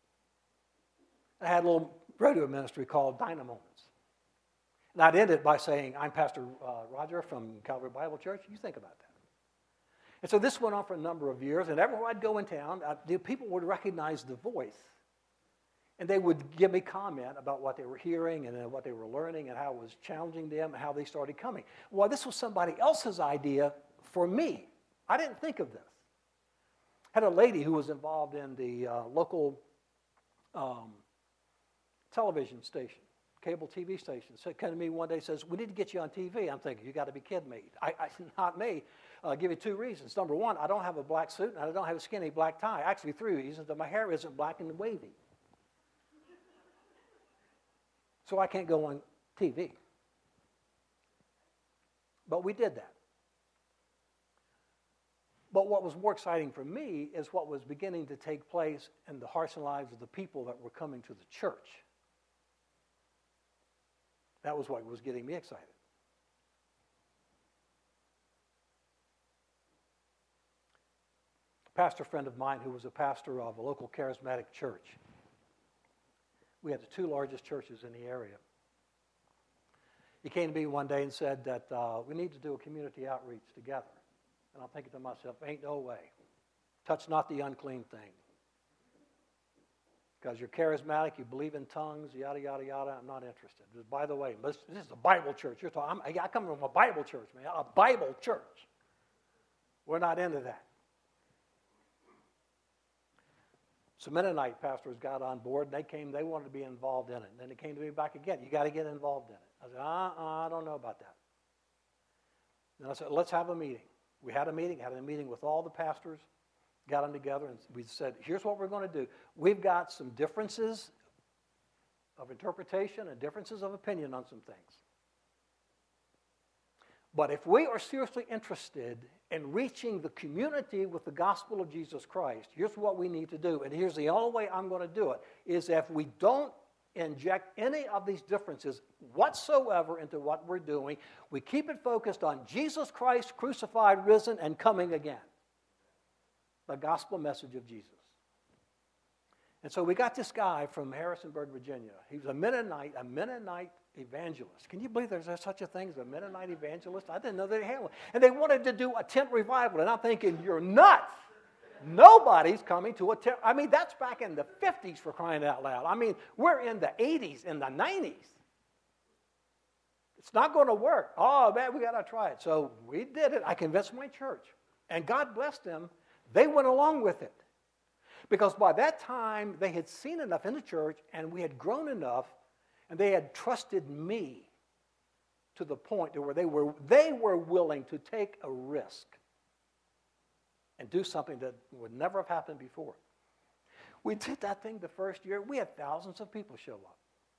I had a little radio ministry called Dynamoments. And I'd end it by saying, I'm Pastor uh, Roger from Calvary Bible Church. You think about that. And so this went on for a number of years, and everywhere I'd go in town, uh, the people would recognize the voice. And they would give me comment about what they were hearing and uh, what they were learning and how it was challenging them and how they started coming. Well, this was somebody else's idea for me. I didn't think of this. I had a lady who was involved in the uh, local um, television station, cable T V station. So came to me one day and says, we need to get you on T V. I'm thinking, you got to be kidding me. I, I, not me. I'll give you two reasons. Number one, I don't have a black suit and I don't have a skinny black tie. Actually, three reasons. That my hair isn't black and wavy. So I can't go on T V. But we did that. But what was more exciting for me is what was beginning to take place in the hearts and lives of the people that were coming to the church. That was what was getting me excited. A pastor friend of mine who was a pastor of a local charismatic church. We had the two largest churches in the area. He came to me one day and said that uh, we need to do a community outreach together. And I'm thinking to myself, ain't no way. Touch not the unclean thing. Because you're charismatic, you believe in tongues, yada, yada, yada, I'm not interested. Just, by the way, this, this is a Bible church. You're talking, I'm, I come from a Bible church, man, a Bible church. We're not into that. Some Mennonite pastors got on board, and they came, they wanted to be involved in it. And then they came to me back again, you got to get involved in it. I said, uh-uh, I don't know about that. And I said, let's have a meeting. We had a meeting, had a meeting with all the pastors, got them together, and we said, here's what we're going to do. We've got some differences of interpretation and differences of opinion on some things. But if we are seriously interested in reaching the community with the gospel of Jesus Christ, here's what we need to do, and here's the only way I'm going to do it, is if we don't inject any of these differences whatsoever into what we're doing, we keep it focused on Jesus Christ, crucified, risen, and coming again. The gospel message of Jesus. And so we got this guy from Harrisonburg, Virginia. He was a Mennonite, a Mennonite evangelist. Can you believe there's such a thing as a Mennonite evangelist? I didn't know they had one. And they wanted to do a tent revival, and I'm thinking, you're nuts. Nobody's coming to a tent. I mean, that's back in the fifties for crying out loud. I mean, we're in the eighties, in the nineties. It's not going to work. Oh, man, we got to try it. So we did it. I convinced my church. And God blessed them. They went along with it. Because by that time, they had seen enough in the church, and we had grown enough, and they had trusted me to the point where they were, they were willing to take a risk and do something that would never have happened before. We did that thing the first year. We had thousands of people show up.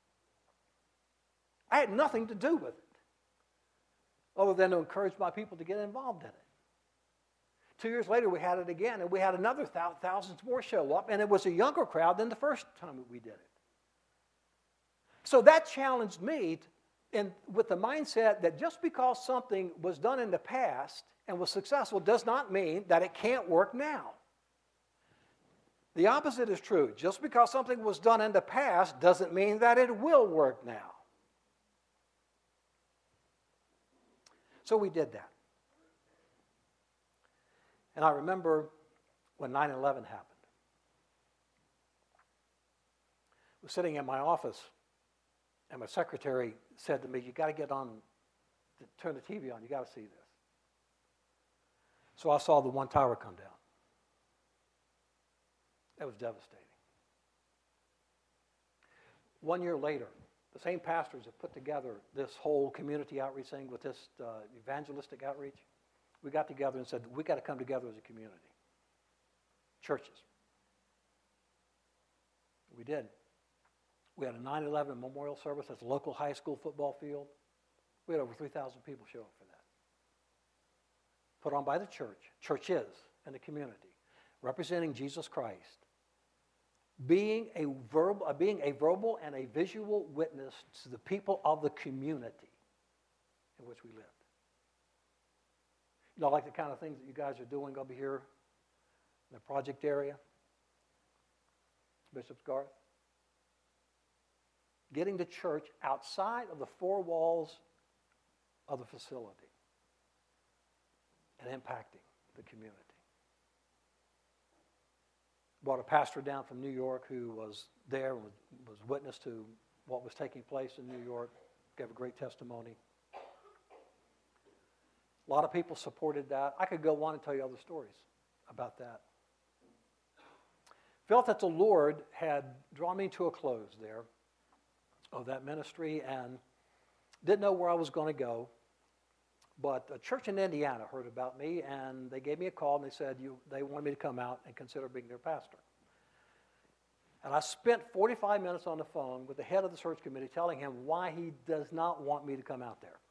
I had nothing to do with it, other than to encourage my people to get involved in it. Two years later, we had it again, and we had another th- thousands more show up, and it was a younger crowd than the first time we did it. So that challenged me in, with the mindset that just because something was done in the past and was successful does not mean that it can't work now. The opposite is true. Just because something was done in the past doesn't mean that it will work now. So we did that. And I remember when nine eleven happened. I was sitting in my office, and my secretary said to me, you got to get on, turn the T V on, you got to see this. So I saw the one tower come down. That was devastating. One year later, the same pastors have put together this whole community outreach thing with this uh, evangelistic outreach. We got together and said, we got to come together as a community. Churches. We did. We had a nine eleven memorial service at the local high school football field. We had over three thousand people show up for that. Put on by the church, churches in the community, representing Jesus Christ, being a verbal, uh, being a verbal and a visual witness to the people of the community in which we lived. You know, like the kind of things that you guys are doing over here in the project area, Bishop's Garth. Getting the church outside of the four walls of the facility and impacting the community. Brought a pastor down from New York who was there and was, was witness to what was taking place in New York, gave a great testimony. A lot of people supported that. I could go on and tell you other stories about that. Felt that the Lord had drawn me to a close there of that ministry and didn't know where I was going to go. But a church in Indiana heard about me, and they gave me a call, and they said you, they wanted me to come out and consider being their pastor. And I spent forty-five minutes on the phone with the head of the search committee telling him why he does not want me to come out there.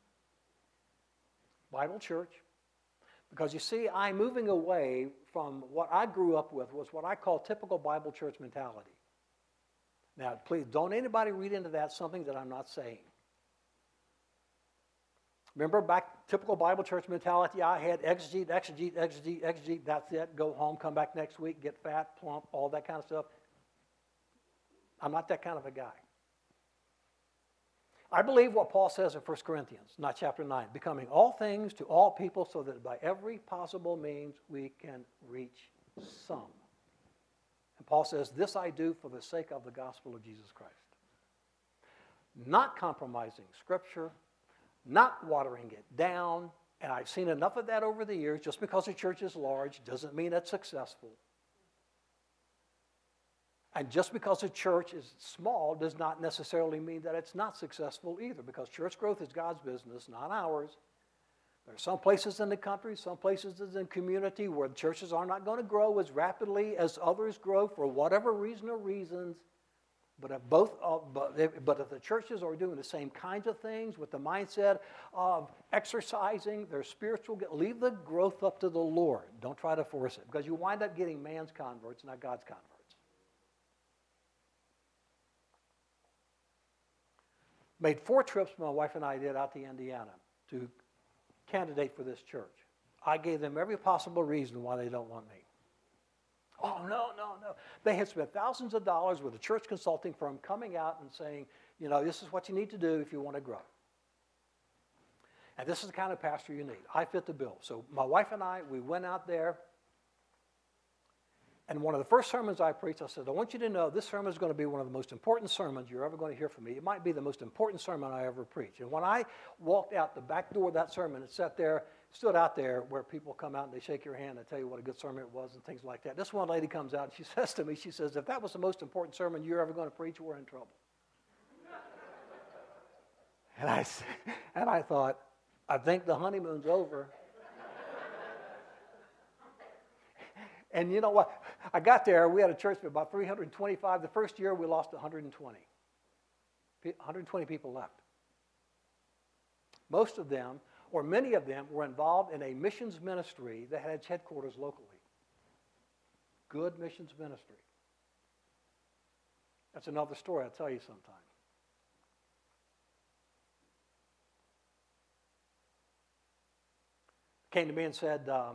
Bible church. Because you see, I'm moving away from what I grew up with, was what I call typical Bible church mentality. Now, please, don't anybody read into that something that I'm not saying. Remember back, typical Bible church mentality, I had exegete, exegete, exegete, exegete, that's it, go home, come back next week, get fat, plump, all that kind of stuff. I'm not that kind of a guy. I believe what Paul says in First Corinthians, not chapter nine, becoming all things to all people so that by every possible means we can reach some. And Paul says, this I do for the sake of the gospel of Jesus Christ. Not compromising Scripture, not watering it down, and I've seen enough of that over the years. Just because a church is large doesn't mean it's successful. And just because a church is small does not necessarily mean that it's not successful either, because church growth is God's business, not ours. There are some places in the country, some places in the community where the churches are not going to grow as rapidly as others grow for whatever reason or reasons. But if both, uh, but, if, but if the churches are doing the same kinds of things with the mindset of exercising their spiritual, leave the growth up to the Lord. Don't try to force it, because you wind up getting man's converts, not God's converts. Made four trips my wife and I did out to Indiana to candidate for this church. I gave them every possible reason why they don't want me. Oh, no, no, no. They had spent thousands of dollars with a church consulting firm coming out and saying, you know, this is what you need to do if you want to grow. And this is the kind of pastor you need. I fit the bill. So my wife and I, we went out there. And one of the first sermons I preached, I said, I want you to know this sermon is going to be one of the most important sermons you're ever going to hear from me. It might be the most important sermon I ever preach. And when I walked out the back door of that sermon and sat there, stood out there where people come out and they shake your hand and tell you what a good sermon it was and things like that. This one lady comes out and she says to me, she says, if that was the most important sermon you're ever going to preach, we're in trouble. and, I, and I thought, I think the honeymoon's over. And you know what? I got there, we had a church of about three hundred twenty-five. The first year, we lost one hundred twenty. one hundred twenty people left. Most of them, or many of them, were involved in a missions ministry that had its headquarters locally. Good missions ministry. That's another story I'll tell you sometime. Came to me and said, uh,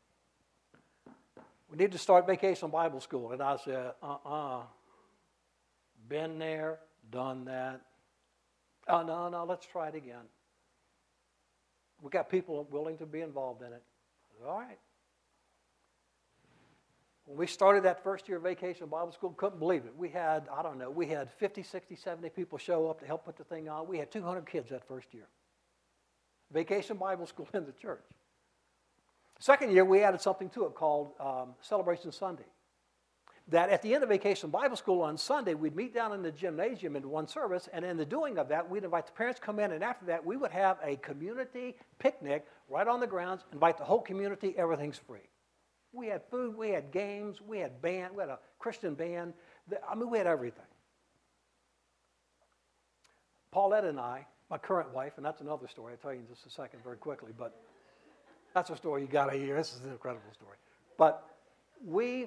we need to start Vacation Bible School. And I said, uh-uh. Been there, done that. Oh, no, no, let's try it again. We got people willing to be involved in it. I said, all right. When we started that first year of Vacation Bible School, couldn't believe it. We had, I don't know, we had fifty, sixty, seventy people show up to help put the thing on. We had two hundred kids that first year. Vacation Bible School in the church. Second year, we added something to it called um, Celebration Sunday. That at the end of Vacation Bible School on Sunday, we'd meet down in the gymnasium in one service, and in the doing of that, we'd invite the parents to come in, and after that, we would have a community picnic right on the grounds, invite the whole community, everything's free. We had food, we had games, we had band, we had a Christian band I mean, we had everything. Paulette and I, my current wife, and that's another story. I'll tell you in just a second very quickly, but that's a story you got to hear. This is an incredible story. But we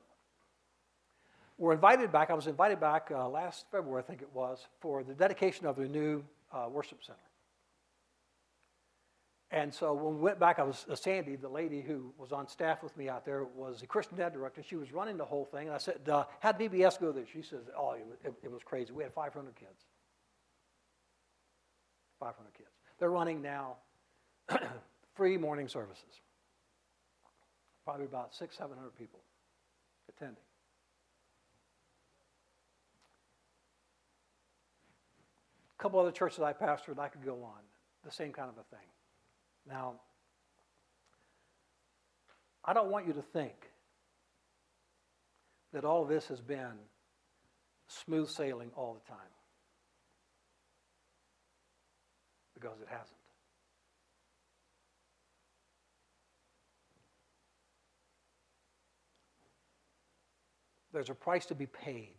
were invited back. I was invited back uh, last February, I think it was, for the dedication of the new uh, worship center. And so when we went back, I was uh, Sandy, the lady who was on staff with me out there, was the Christian Ed director. She was running the whole thing. And I said, uh, how'd V B S go there? She says, oh, it was, it, it was crazy. We had five hundred kids. five hundred kids. They're running now free morning services. Probably about six, seven hundred people attending. A couple other churches I pastored, I could go on. The same kind of a thing. Now, I don't want you to think that all of this has been smooth sailing all the time, because it hasn't. There's a price to be paid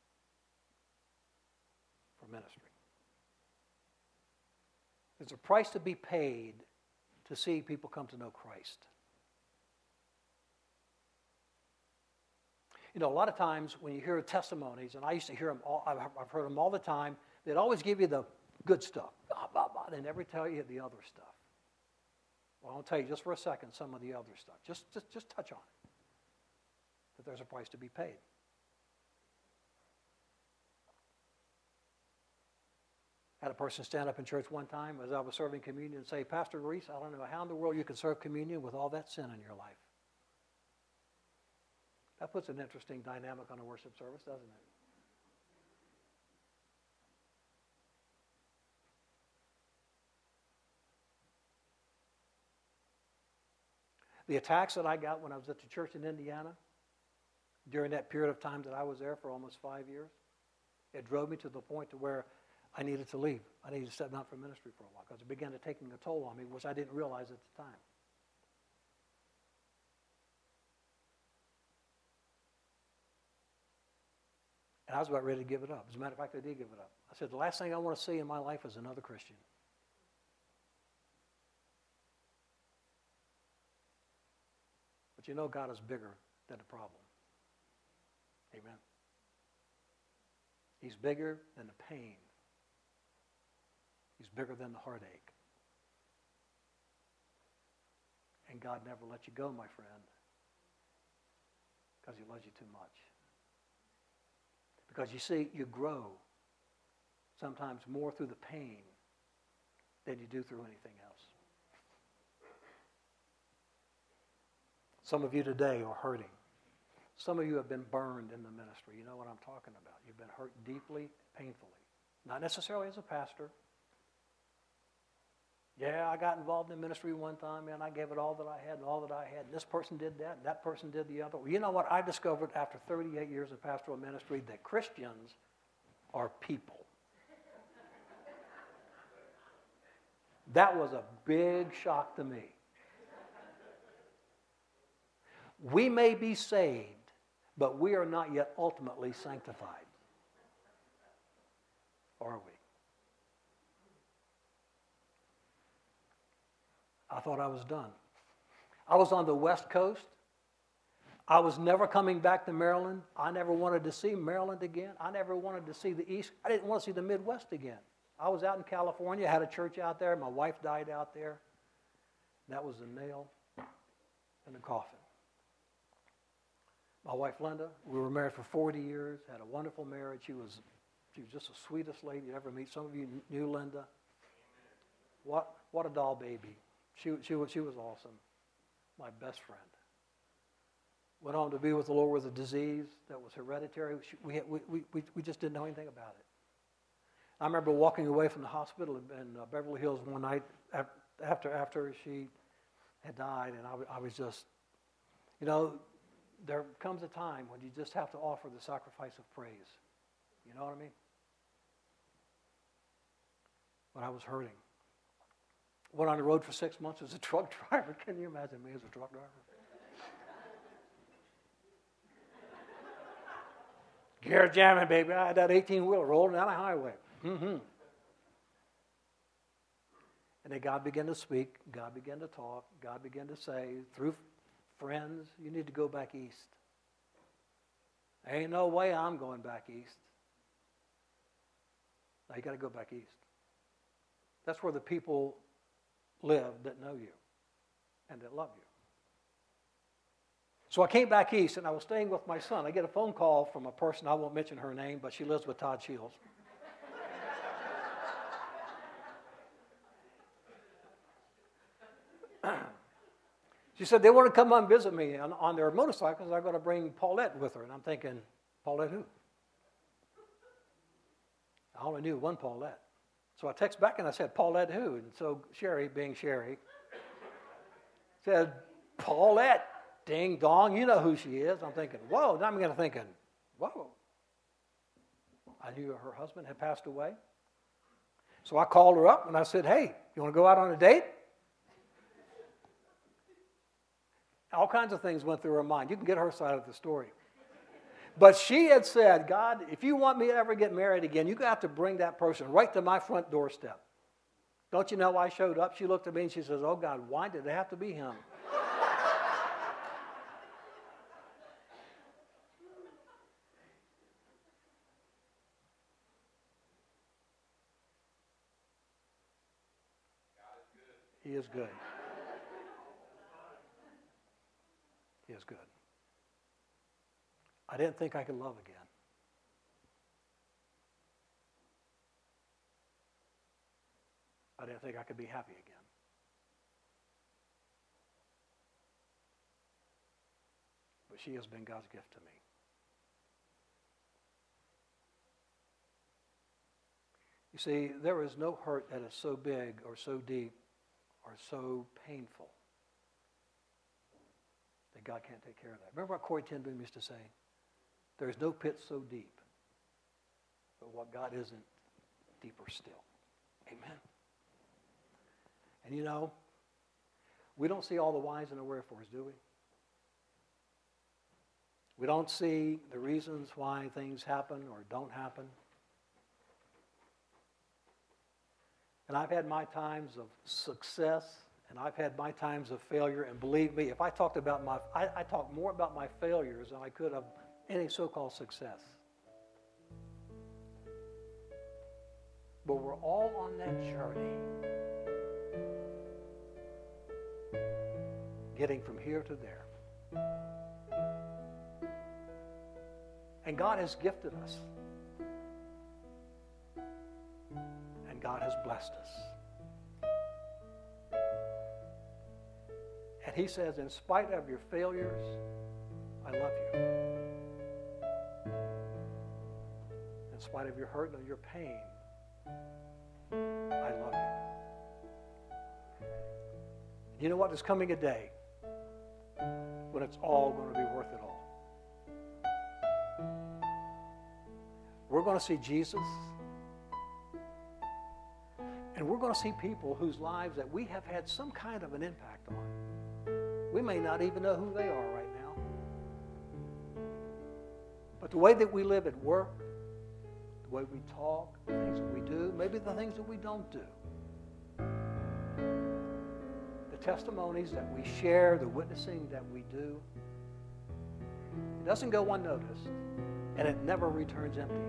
for ministry. There's a price to be paid to see people come to know Christ. You know, a lot of times when you hear testimonies, and I used to hear them all, I've heard them all the time, they'd always give you the good stuff. Blah, blah, blah. They never tell you the other stuff. Well, I'll tell you just for a second some of the other stuff. Just, just, just touch on it. That there's a price to be paid. Had a person stand up in church one time as I was serving communion and say, Pastor Reese, I don't know how in the world you can serve communion with all that sin in your life. That puts an interesting dynamic on a worship service, doesn't it? The attacks that I got when I was at the church in Indiana, during that period of time that I was there for almost five years, it drove me to the point to where I needed to leave. I needed to step down from ministry for a while because it began to taking a toll on me, which I didn't realize at the time. And I was about ready to give it up. As a matter of fact, I did give it up. I said, the last thing I want to see in my life is another Christian. But you know, God is bigger than the problem. Amen. He's bigger than the pain. He's bigger than the heartache. And God never let you go, my friend, because he loves you too much. Because you see, you grow sometimes more through the pain than you do through anything else. Some of you today are hurting. Some of you have been burned in the ministry. You know what I'm talking about. You've been hurt deeply, painfully. Not necessarily as a pastor. Yeah, I got involved in ministry one time, and I gave it all that I had and all that I had. And this person did that, and that person did the other. Well, you know what? I discovered after thirty-eight years of pastoral ministry that Christians are people. That was a big shock to me. We may be saved, but we are not yet ultimately sanctified. Are we? I thought I was done. I was on the West Coast. I was never coming back to Maryland. I never wanted to see Maryland again. I never wanted to see the East. I didn't want to see the Midwest again. I was out in California, had a church out there. My wife died out there. That was the nail in the coffin. My wife, Linda, we were married for forty years, had a wonderful marriage. She was, she was just the sweetest lady you'd ever meet. Some of you knew Linda. What, what a doll baby. She, she, was, she was awesome, my best friend. Went on to be with the Lord with a disease that was hereditary. She, we, had, we, we, we just didn't know anything about it. I remember walking away from the hospital in uh, Beverly Hills one night after, after she had died, and I, I was just, you know, there comes a time when you just have to offer the sacrifice of praise. You know what I mean? When I was hurting. Went on the road for six months as a truck driver. Can you imagine me as a truck driver? Gear jamming, baby. I had that eighteen-wheeler rolling down the highway. Mm-hmm. And then God began to speak. God began to talk. God began to say, through friends, you need to go back east. Ain't no way I'm going back east. Now you got to go back east. That's where the people live that know you and that love you. So I came back east, and I was staying with my son. I get a phone call from a person, I won't mention her name, but she lives with Todd Shields. She said they want to come and visit me on, on their motorcycles. I'm going to bring Paulette with her. And I'm thinking, Paulette who? I only knew one Paulette. So I text back and I said, Paulette who? And so Sherry, being Sherry, said, Paulette, ding dong, you know who she is. I'm thinking, whoa. Now I'm going to thinking, whoa. I knew her husband had passed away. So I called her up and I said, hey, you want to go out on a date? All kinds of things went through her mind. You can get her side of the story. But she had said, God, if you want me to ever get married again, you got to bring that person right to my front doorstep. Don't you know I showed up? She looked at me and she says, oh, God, why did it have to be him? He is good. He is good. I didn't think I could love again. I didn't think I could be happy again. But she has been God's gift to me. You see, there is no hurt that is so big or so deep or so painful that God can't take care of that. Remember what Corey ten Boom used to say? There is no pit so deep, but what God isn't, deeper still. Amen. And you know, we don't see all the whys and the wherefores, do we? We don't see the reasons why things happen or don't happen. And I've had my times of success, and I've had my times of failure, and believe me, if I talked about my, I, I talked more about my failures than I could of any so-called success. But we're all on that journey, getting from here to there. And God has gifted us. And God has blessed us. And He says, in spite of your failures, I love you. In spite of your hurt and your pain, I love you. You know what? There's coming a day when it's all going to be worth it all. We're going to see Jesus, and we're going to see people whose lives that we have had some kind of an impact on. We may not even know who they are right now. But the way that we live at work, the way we talk, the things that we do, maybe the things that we don't do, the testimonies that we share, the witnessing that we do, it doesn't go unnoticed, and it never returns empty.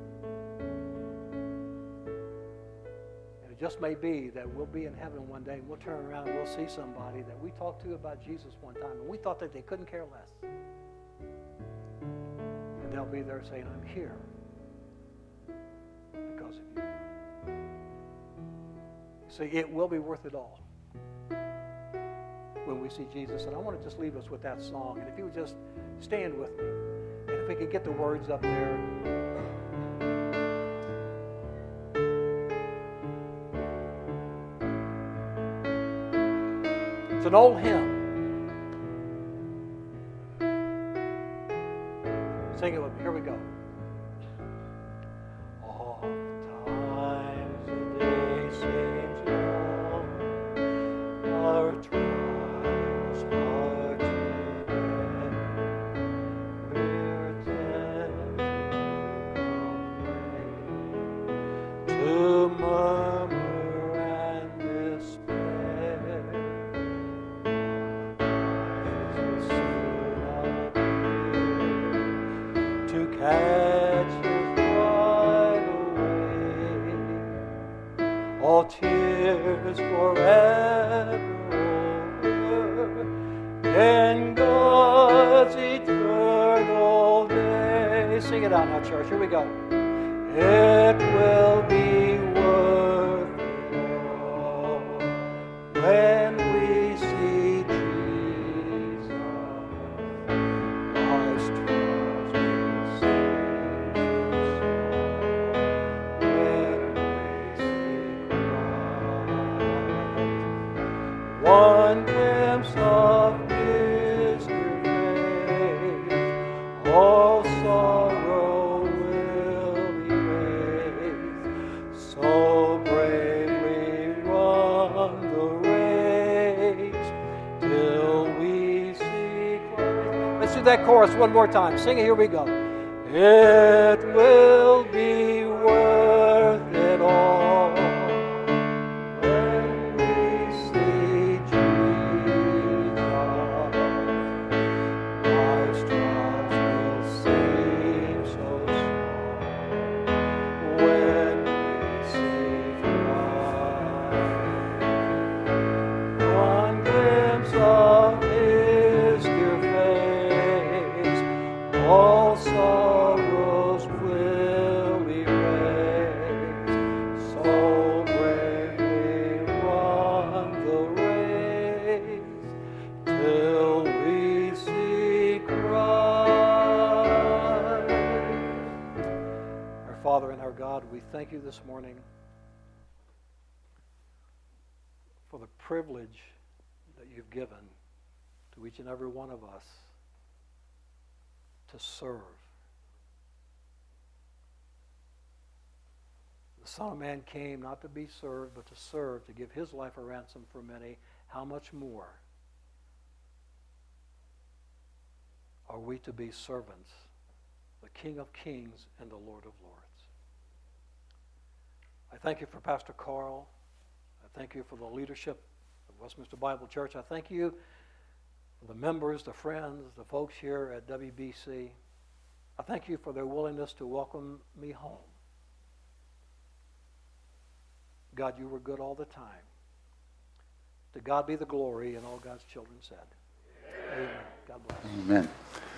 And it just may be that we'll be in heaven one day, and we'll turn around and we'll see somebody that we talked to about Jesus one time, and we thought that they couldn't care less. And they'll be there saying, I'm here because of you. See, it will be worth it all when we see Jesus. And I want to just leave us with that song. And if you would just stand with me, and if we could get the words up there. It's an old hymn. Sing it with me. Here we go. Oftentimes the day seems long, our trials hard to bear. We're tempted years forever over in God's eternal day. Sing it out now, church. Here we go. It will be worth it all when we see Jesus. Life's trust will sing when we see Christ. One glimpse of His face, all sorrow will erase. So bravely run the race till we see Christ. Let's do that chorus one more time. Sing it. Here we go. It will be worth it all when we see Jesus. Life's trials will seem so small when we see Christ. One glimpse of His dear face, all sorrows will erase. So bravely run the race till we see Christ. Our Father and our God, we thank you this morning for the privilege that you've given to each and every one of us to serve. The Son of Man came not to be served, but to serve, to give his life a ransom for many. How much more are we to be servants, the King of Kings and the Lord of Lords? I thank you for Pastor Carl. I thank you for the leadership of Westminster Bible Church. I thank you for the members, the friends, the folks here at W B C. I thank you for their willingness to welcome me home. God, you were good all the time. To God be the glory, and all God's children said. Amen. God bless. Amen.